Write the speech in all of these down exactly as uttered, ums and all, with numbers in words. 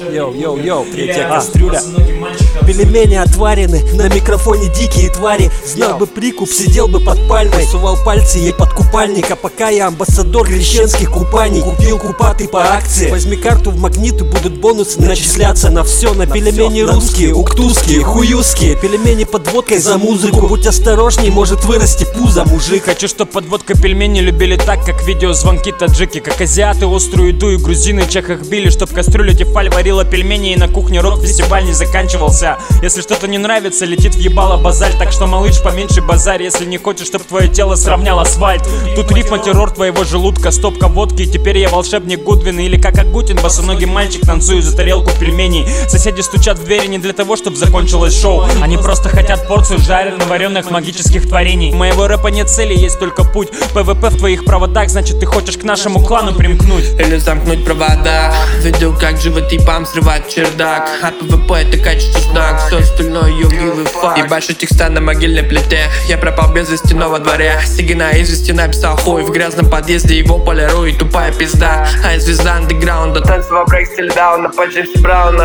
Йоу-йоу-йоу, третья кастрюля. Пельмени отварены, на микрофоне дикие твари. Знал бы прикуп, сидел бы под пальмой, сувал пальцы ей под купальник. А пока я амбассадор крещенских купаний. Купил купаты по акции. Возьми карту в магнит и будут бонусы начисляться на все. На пельмени русские, уктузские, хуюские. Пельмени под водкой за музыку. Будь осторожней, может вырасти пузо, мужик. Хочу, чтоб под водкой пельмени любили так, как видеозвонки таджики. Как азиаты острую еду и грузины чехах били. Чтоб кастрюля Тефаль варила пельмени и на кухне рок-фестиваль не заканчивался. Если что-то не нравится, летит в ебало базаль. Так что, малыш, поменьше базарь, если не хочешь, чтоб твое тело сравнял асфальт. Тут рифма террор твоего желудка, стопка водки, и теперь я волшебник Гудвин. Или как Агутин, босоногий мальчик, танцую за тарелку пельменей. Соседи стучат в двери не для того, чтобы закончилось шоу. Они просто хотят порцию жареных, вареных магических творений. У моего рэпа нет цели, есть только путь. ПВП в твоих проводах, значит ты хочешь к нашему клану примкнуть. Или замкнуть провода. Видел, как животипам срывать чердак. А ПВП это качество знак, все остальное югивый факт. Ебашу текста на могильной плите. Я пропал без вести, но во дворе Сиги на извести написал хуй. В грязном подъезде его полирует тупая пизда. А я звезда андеграунда. Танцевал брейк стиль дауна по Джеймси Брауна.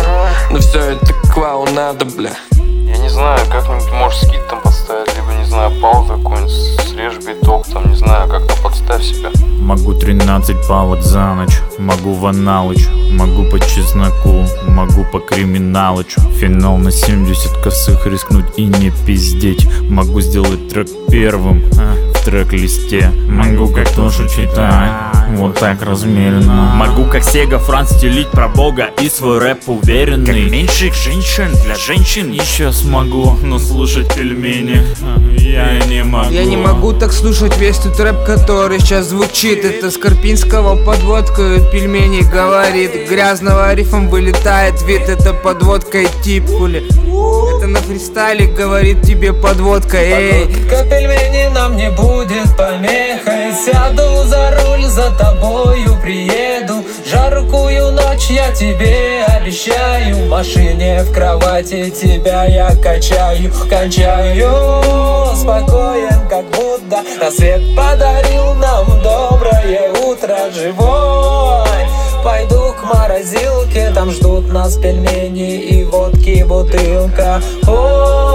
Но все это клоунада, бля. Я не знаю, как-нибудь можешь скид там подставить, либо, не знаю, паузу какую-нибудь, срежь биток, там, не знаю, как-то подставь себя. Могу тринадцать палок за ночь, могу в аналыч, могу по чесноку, могу по криминалычу. Финал на семьдесят косых рискнуть и не пиздеть. Могу сделать трек первым а, в трек-листе. Могу как Тошу читать, вот так размеренно. Могу как Сега Франц стелить про Бога и свой рэп уверенный. Как меньших женщин для женщин еще смогу, но слушать пельмени я не могу. Я не могу так слушать весь тот рэп, который сейчас звучит. Это Скорпинского подводка пельменей говорит. Грязного рифом вылетает вид, это подводка тип пули. Это на фристайле говорит тебе подводка, эй. Подводка пельмени нам не будет помехой. Сяду за руль, за тобою приеду. Жаркую ночь я тебе обещаю. В машине, в кровати тебя я качаю. Кончаю, спокоен как Будда. Рассвет подарил нам доброе утро. Живой, пойду к морозилке. Там ждут нас пельмени и водки бутылка. О,